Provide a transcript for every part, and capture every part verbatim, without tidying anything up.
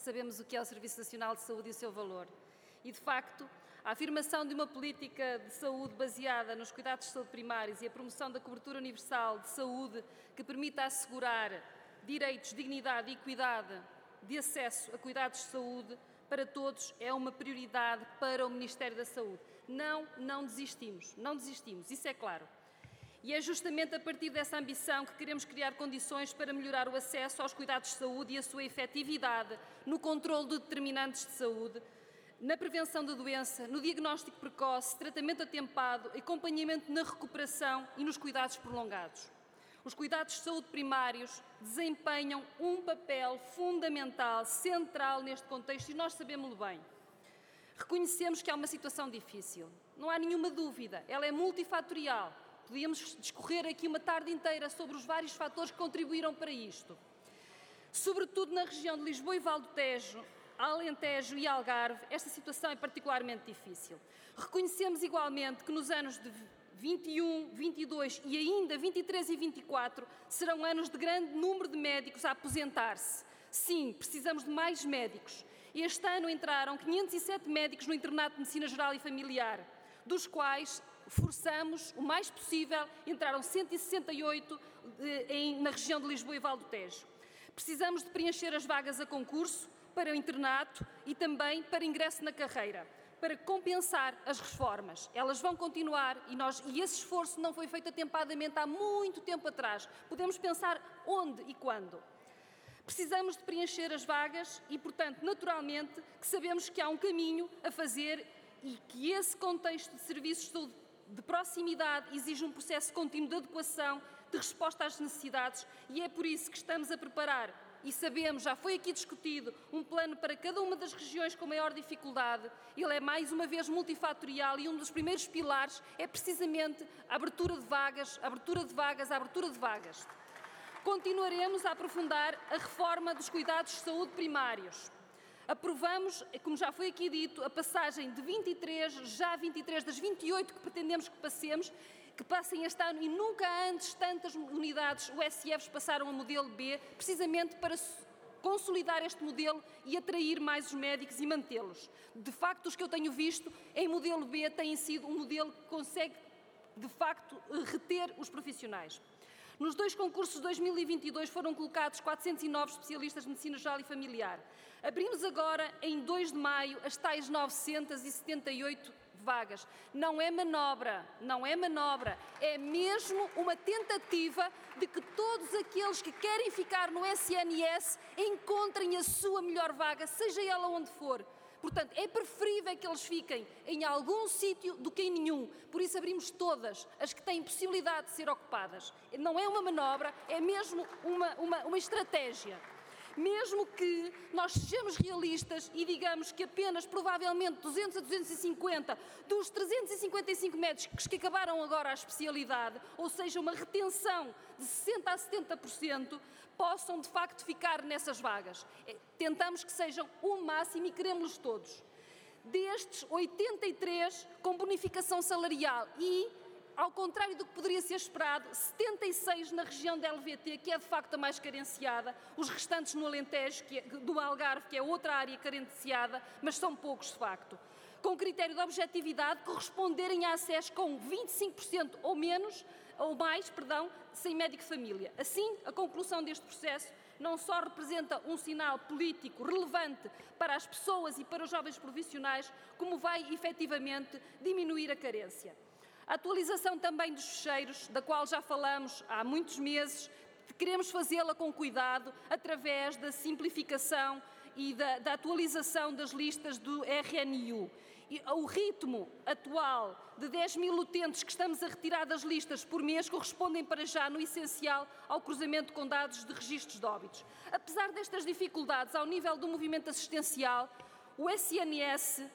sabemos o que é o Serviço Nacional de Saúde e o seu valor. E, de facto, a afirmação de uma política de saúde baseada nos cuidados de saúde primários e a promoção da cobertura universal de saúde que permita assegurar direitos, dignidade e equidade de acesso a cuidados de saúde para todos é uma prioridade para o Ministério da Saúde. Não, não desistimos, não desistimos, isso é claro. E é justamente a partir dessa ambição que queremos criar condições para melhorar o acesso aos cuidados de saúde e a sua efetividade no controle de determinantes de saúde, na prevenção da doença, no diagnóstico precoce, tratamento atempado, acompanhamento na recuperação e nos cuidados prolongados. Os cuidados de saúde primários desempenham um papel fundamental, central neste contexto e nós sabemos-lo bem. Reconhecemos que há uma situação difícil, não há nenhuma dúvida, ela é multifatorial. Podíamos discorrer aqui uma tarde inteira sobre os vários fatores que contribuíram para isto. Sobretudo na região de Lisboa e Val do Tejo, Alentejo e Algarve, esta situação é particularmente difícil. Reconhecemos igualmente que nos anos de vinte e um, vinte e dois e ainda vinte e três e vinte e quatro serão anos de grande número de médicos a aposentar-se. Sim, precisamos de mais médicos. Este ano entraram quinhentos e sete médicos no Internato de Medicina Geral e Familiar, dos quais forçamos o mais possível, entraram cento e sessenta e oito eh, em, na região de Lisboa e Val do Tejo. Precisamos de preencher as vagas a concurso para o internato e também para ingresso na carreira, para compensar as reformas. Elas vão continuar e, nós, e esse esforço não foi feito atempadamente há muito tempo atrás. Podemos pensar onde e quando. Precisamos de preencher as vagas e, portanto, naturalmente, que sabemos que há um caminho a fazer e que esse contexto de serviços de saúde de proximidade exige um processo contínuo de adequação, de resposta às necessidades e é por isso que estamos a preparar, e sabemos, já foi aqui discutido, um plano para cada uma das regiões com maior dificuldade. Ele é mais uma vez multifatorial e um dos primeiros pilares é precisamente a abertura de vagas, a abertura de vagas, a abertura de vagas. Continuaremos a aprofundar a reforma dos cuidados de saúde primários. Aprovamos, como já foi aqui dito, a passagem de vinte e três, já vinte e três das vinte e oito que pretendemos que passemos, que passem este ano e nunca antes tantas unidades U S Fs passaram a modelo B, precisamente para consolidar este modelo e atrair mais os médicos e mantê-los. De facto, os que eu tenho visto em modelo B têm sido um modelo que consegue, de facto, reter os profissionais. Nos dois concursos de dois mil e vinte e dois foram colocados quatrocentos e nove especialistas de medicina geral e familiar. Abrimos agora, em dois de maio, as tais novecentas e setenta e oito vagas. Não é manobra, não é manobra, é mesmo uma tentativa de que todos aqueles que querem ficar no S N S encontrem a sua melhor vaga, seja ela onde for. Portanto, é preferível que eles fiquem em algum sítio do que em nenhum. Por isso abrimos todas as que têm possibilidade de ser ocupadas. Não é uma manobra, é mesmo uma, uma, uma estratégia. Mesmo que nós sejamos realistas e digamos que apenas, provavelmente, duzentos a duzentos e cinquenta dos trezentos e cinquenta e cinco médicos que acabaram agora a especialidade, ou seja, uma retenção de sessenta a setenta por cento, possam, de facto, ficar nessas vagas. Tentamos que sejam o máximo e queremos-los todos. Destes, oitenta e três com bonificação salarial e, ao contrário do que poderia ser esperado, setenta e seis na região da L V T, que é de facto a mais carenciada, os restantes no Alentejo, que é, do Algarve, que é outra área carenciada, mas são poucos de facto. Com critério de objetividade, corresponderem a acesso com vinte e cinco por cento ou menos, ou mais, perdão, sem médico de família. Assim, a conclusão deste processo não só representa um sinal político relevante para as pessoas e para os jovens profissionais, como vai efetivamente diminuir a carência. A atualização também dos fecheiros, da qual já falamos há muitos meses, queremos fazê-la com cuidado através da simplificação e da, da atualização das listas do R N U. E o ritmo atual de dez mil utentes que estamos a retirar das listas por mês correspondem para já, no essencial, ao cruzamento com dados de registros de óbitos. Apesar destas dificuldades ao nível do movimento assistencial, o S N S,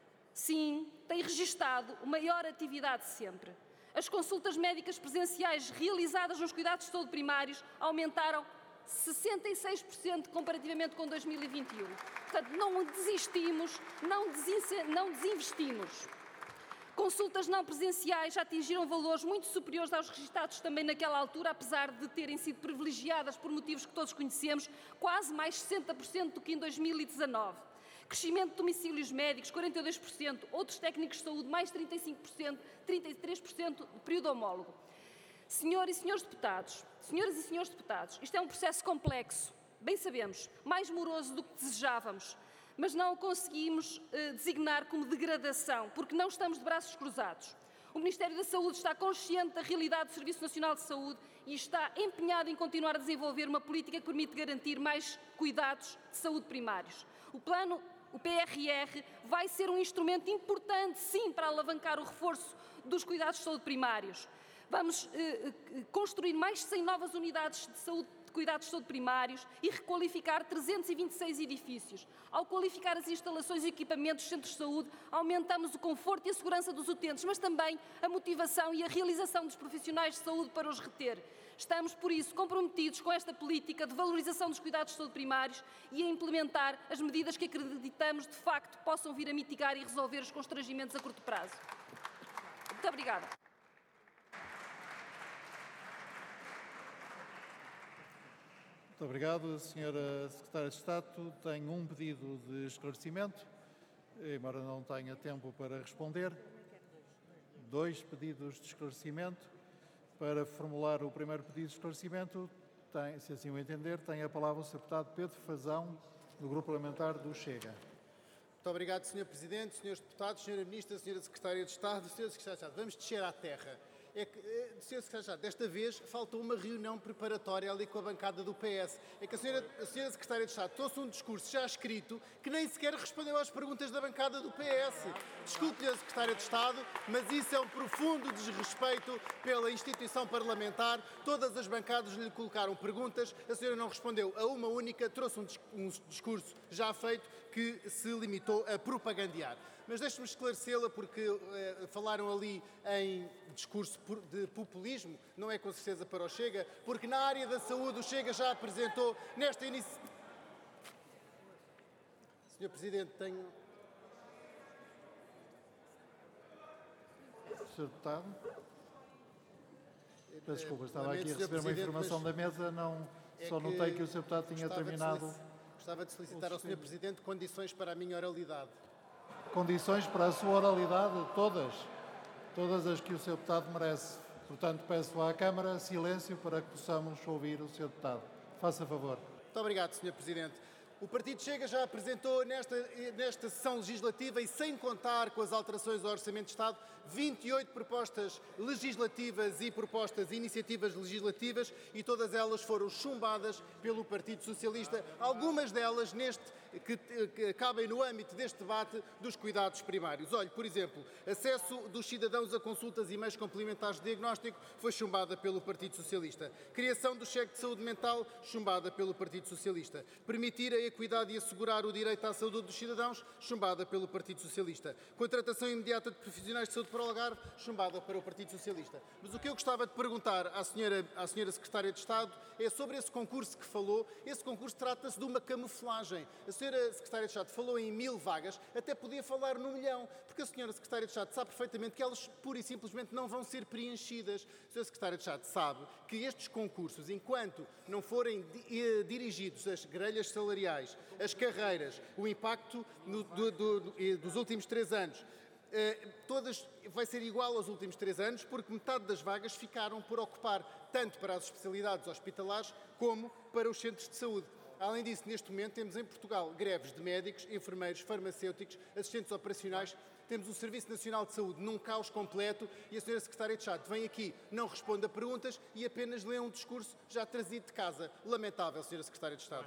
sim, tem registado a maior atividade de sempre. As consultas médicas presenciais realizadas nos cuidados de saúde primários aumentaram sessenta e seis por cento comparativamente com dois mil e vinte e um. Portanto, não desistimos, não, não desinvestimos. Consultas não presenciais já atingiram valores muito superiores aos registados também naquela altura, apesar de terem sido privilegiadas por motivos que todos conhecemos, quase mais sessenta por cento do que em dois mil e dezanove. Crescimento de domicílios médicos, quarenta e dois por cento, outros técnicos de saúde, mais trinta e cinco por cento, trinta e três por cento de período homólogo. Senhoras e senhores deputados, senhoras e senhores deputados, isto é um processo complexo, bem sabemos, mais moroso do que desejávamos, mas não o conseguimos eh, designar como degradação, porque não estamos de braços cruzados. O Ministério da Saúde está consciente da realidade do Serviço Nacional de Saúde e está empenhado em continuar a desenvolver uma política que permite garantir mais cuidados de saúde primários. O plano, o P R R, vai ser um instrumento importante, sim, para alavancar o reforço dos cuidados de saúde primários. Vamos eh, construir mais de cem novas unidades de saúde cuidados de saúde primários e requalificar trezentos e vinte e seis edifícios. Ao qualificar as instalações e equipamentos dos centros de saúde, aumentamos o conforto e a segurança dos utentes, mas também a motivação e a realização dos profissionais de saúde para os reter. Estamos, por isso, comprometidos com esta política de valorização dos cuidados de saúde primários e a implementar as medidas que acreditamos, de facto, possam vir a mitigar e resolver os constrangimentos a curto prazo. Muito obrigada. Muito obrigado. A senhora Secretária de Estado tem um pedido de esclarecimento, embora não tenha tempo para responder. Dois pedidos de esclarecimento. Para formular o primeiro pedido de esclarecimento, tem, se assim o entender, tem a palavra o senhor Deputado Pedro Frazão, do Grupo Parlamentar do Chega. Muito obrigado, senhor Presidente, senhores Deputados, senhora Ministra, senhora Secretária de Estado, senhora Secretária de Estado. Vamos descer à terra. É que, senhor Secretário de Estado, desta vez faltou uma reunião preparatória ali com a bancada do P S. É que a senhora, a senhora Secretária de Estado trouxe um discurso já escrito que nem sequer respondeu às perguntas da bancada do P S. Desculpe-lhe a Secretária de Estado, mas isso é um profundo desrespeito pela instituição parlamentar. Todas as bancadas lhe colocaram perguntas, a senhora não respondeu a uma única, trouxe um, um discurso já feito que se limitou a propagandear. Mas deixe-me esclarecê-la porque eh, falaram ali em discurso de populismo, não é com certeza para o Chega, porque na área da saúde o Chega já apresentou nesta iniciativa... senhor Presidente, tenho... senhor Deputado? Peço desculpa, estava Lamento, aqui a receber uma informação da mesa, não, é só notei que o senhor Deputado tinha terminado... Gostava de solicitar ao senhor Presidente condições para a minha oralidade. Condições para a sua oralidade, todas, todas as que o senhor Deputado merece. Portanto, peço à Câmara silêncio para que possamos ouvir o senhor Deputado. Faça favor. Muito obrigado, senhor Presidente. O Partido Chega já apresentou nesta, nesta sessão legislativa e sem contar com as alterações ao Orçamento de Estado, vinte e oito propostas legislativas e propostas e iniciativas legislativas e todas elas foram chumbadas pelo Partido Socialista, algumas delas neste, que, que cabem no âmbito deste debate dos cuidados primários. Olhe, por exemplo, acesso dos cidadãos a consultas e meios complementares de diagnóstico foi chumbada pelo Partido Socialista. Criação do cheque de saúde mental, chumbada pelo Partido Socialista. Permitir a equidade e assegurar o direito à saúde dos cidadãos, chumbada pelo Partido Socialista. Contratação imediata de profissionais de saúde para o Algarve, chumbada para o Partido Socialista. Mas o que eu gostava de perguntar à senhora, à senhora Secretária de Estado é sobre esse concurso que falou. Esse concurso trata-se de uma camuflagem. A senhora Secretária de Estado falou em mil vagas, até podia falar no milhão, porque a senhora Secretária de Estado sabe perfeitamente que elas pura e simplesmente não vão ser preenchidas. A senhora Secretária de Estado sabe que estes concursos, enquanto não forem dirigidos às grelhas salariais, as carreiras, o impacto no, do, do, do, dos últimos três anos, eh, todas vai ser igual aos últimos três anos, porque metade das vagas ficaram por ocupar, tanto para as especialidades hospitalares como para os centros de saúde. Além disso, neste momento temos em Portugal greves de médicos, enfermeiros, farmacêuticos, assistentes operacionais. Temos o Serviço Nacional de Saúde num caos completo e a senhora Secretária de Estado vem aqui, não responde a perguntas e apenas lê um discurso já trazido de casa. Lamentável, senhora Secretária de Estado.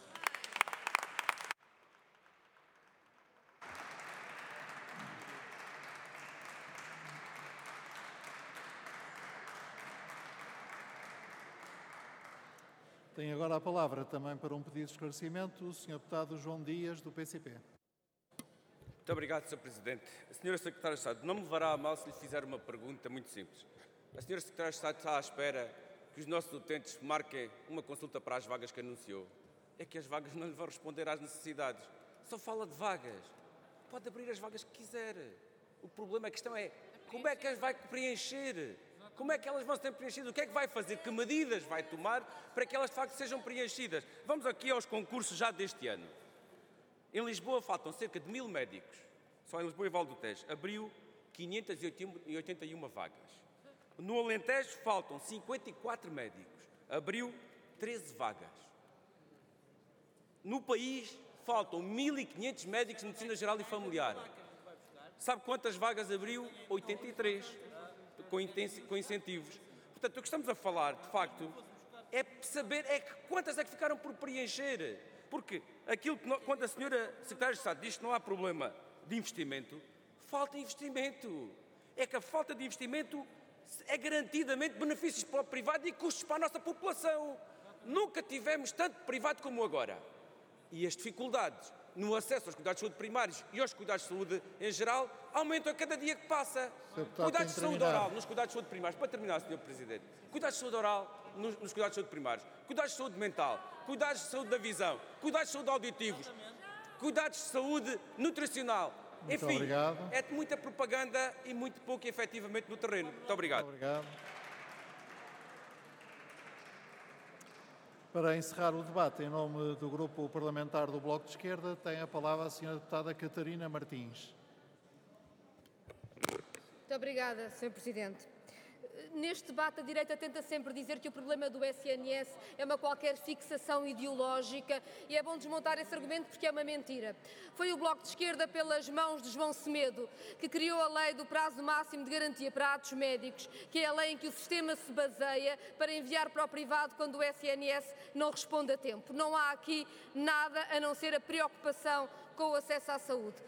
Tem agora a palavra também para um pedido de esclarecimento o senhor Deputado João Dias, do P C P. Muito obrigado, senhor Presidente. A senhora Secretária de Estado não me levará a mal se lhe fizer uma pergunta muito simples. A senhora Secretária de Estado está à espera que os nossos utentes marquem uma consulta para as vagas que anunciou. É que as vagas não lhe vão responder às necessidades. Só fala de vagas. Pode abrir as vagas que quiser. O problema, a questão é como é que as vai preencher? Como é que elas vão ser preenchidas? O que é que vai fazer? Que medidas vai tomar para que elas de facto sejam preenchidas? Vamos aqui aos concursos já deste ano. Em Lisboa faltam cerca de mil médicos. Só em Lisboa e Val do Tejo. Abriu quinhentas e oitenta e uma vagas. No Alentejo faltam cinquenta e quatro médicos. Abriu treze vagas. No país faltam mil e quinhentos médicos de medicina geral e familiar. Sabe quantas vagas abriu? oitenta e três. Com incentivos. Portanto, o que estamos a falar, de facto, é saber é que quantas é que ficaram por preencher. Porque aquilo que, não, quando a senhora Secretária de Estado diz que não há problema de investimento, falta investimento. É que a falta de investimento é garantidamente benefícios para o privado e custos para a nossa população. Nunca tivemos tanto privado como agora. E as dificuldades no acesso aos cuidados de saúde primários e aos cuidados de saúde em geral aumentam a cada dia que passa. Cuidados de saúde oral nos cuidados de saúde primários. Para terminar, senhor Presidente. Cuidados de saúde oral nos, nos cuidados de saúde primários. Cuidados de saúde mental. Cuidados de saúde da visão. Cuidados de saúde auditivos. Cuidados de saúde nutricional. Muito Enfim, obrigado. É muita propaganda e muito pouco efetivamente no terreno. Muito obrigado. Muito obrigado. Para encerrar o debate, em nome do Grupo Parlamentar do Bloco de Esquerda, tem a palavra a senhora Deputada Catarina Martins. Muito obrigada, senhor Presidente. Neste debate, a direita tenta sempre dizer que o problema do S N S é uma qualquer fixação ideológica e é bom desmontar esse argumento porque é uma mentira. Foi o Bloco de Esquerda, pelas mãos de João Semedo, que criou a lei do prazo máximo de garantia para atos médicos, que é a lei em que o sistema se baseia para enviar para o privado quando o S N S não responde a tempo. Não há aqui nada a não ser a preocupação com o acesso à saúde.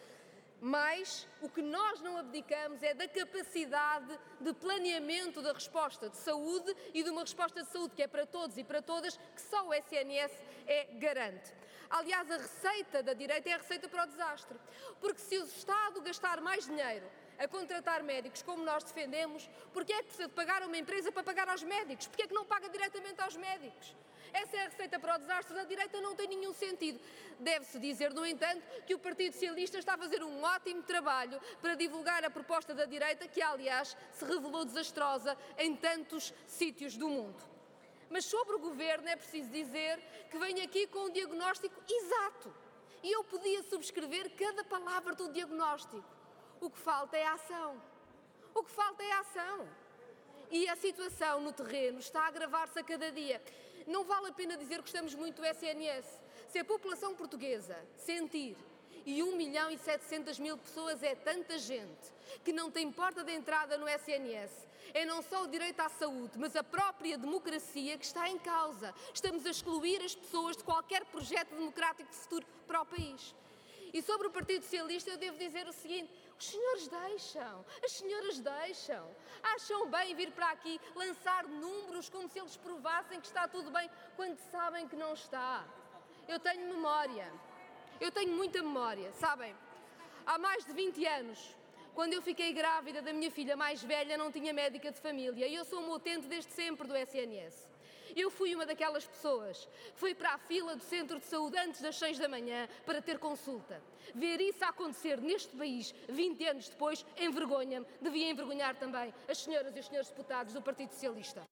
Mas o que nós não abdicamos é da capacidade de planeamento da resposta de saúde e de uma resposta de saúde que é para todos e para todas, que só o S N S é garante. Aliás, a receita da direita é a receita para o desastre. Porque se o Estado gastar mais dinheiro a contratar médicos, como nós defendemos, porque é que precisa de pagar a uma empresa para pagar aos médicos? Porque é que não paga diretamente aos médicos? Essa é a receita para o desastre da direita, não tem nenhum sentido. Deve-se dizer, no entanto, que o Partido Socialista está a fazer um ótimo trabalho para divulgar a proposta da direita, que, aliás, se revelou desastrosa em tantos sítios do mundo. Mas sobre o Governo é preciso dizer que vem aqui com um diagnóstico exato. E eu podia subscrever cada palavra do diagnóstico. O que falta é a ação. O que falta é a ação. E a situação no terreno está a agravar-se a cada dia. Não vale a pena dizer que gostamos muito do S N S. Se a população portuguesa sentir, e um milhão e setecentas mil pessoas é tanta gente, que não tem porta de entrada no S N S, é não só o direito à saúde, mas a própria democracia que está em causa. Estamos a excluir as pessoas de qualquer projeto democrático de futuro para o país. E sobre o Partido Socialista eu devo dizer o seguinte: os senhores deixam, as senhoras deixam. Acham bem vir para aqui lançar números como se eles provassem que está tudo bem, quando sabem que não está. Eu tenho memória, eu tenho muita memória, sabem? Há mais de vinte anos, quando eu fiquei grávida da minha filha mais velha, não tinha médica de família e eu sou uma utente desde sempre do S N S. Eu fui uma daquelas pessoas que foi para a fila do centro de saúde antes das seis da manhã para ter consulta. Ver isso acontecer neste país, vinte anos depois, envergonha-me. Devia envergonhar também as senhoras e os senhores deputados do Partido Socialista.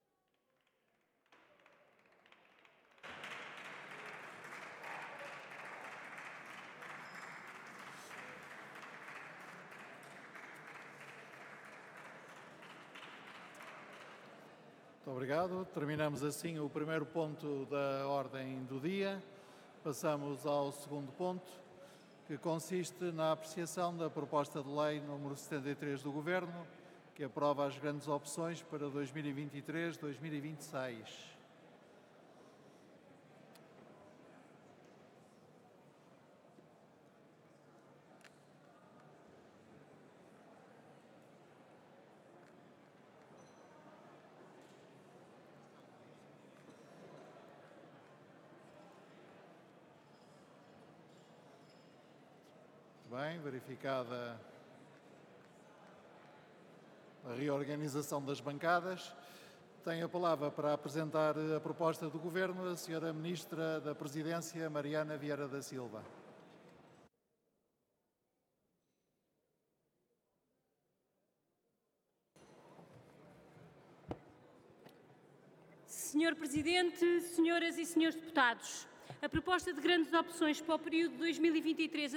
Muito obrigado. Terminamos assim o primeiro ponto da ordem do dia. Passamos ao segundo ponto, que consiste na apreciação da proposta de lei número setenta e três do Governo, que aprova as grandes opções para dois mil e vinte e três a dois mil e vinte e seis. Bem, verificada a reorganização das bancadas, tem a palavra para apresentar a proposta do Governo a senhora Ministra da Presidência, Mariana Vieira da Silva. senhor Presidente, senhoras e senhores deputados, a proposta de grandes opções para o período dois mil e vinte e três a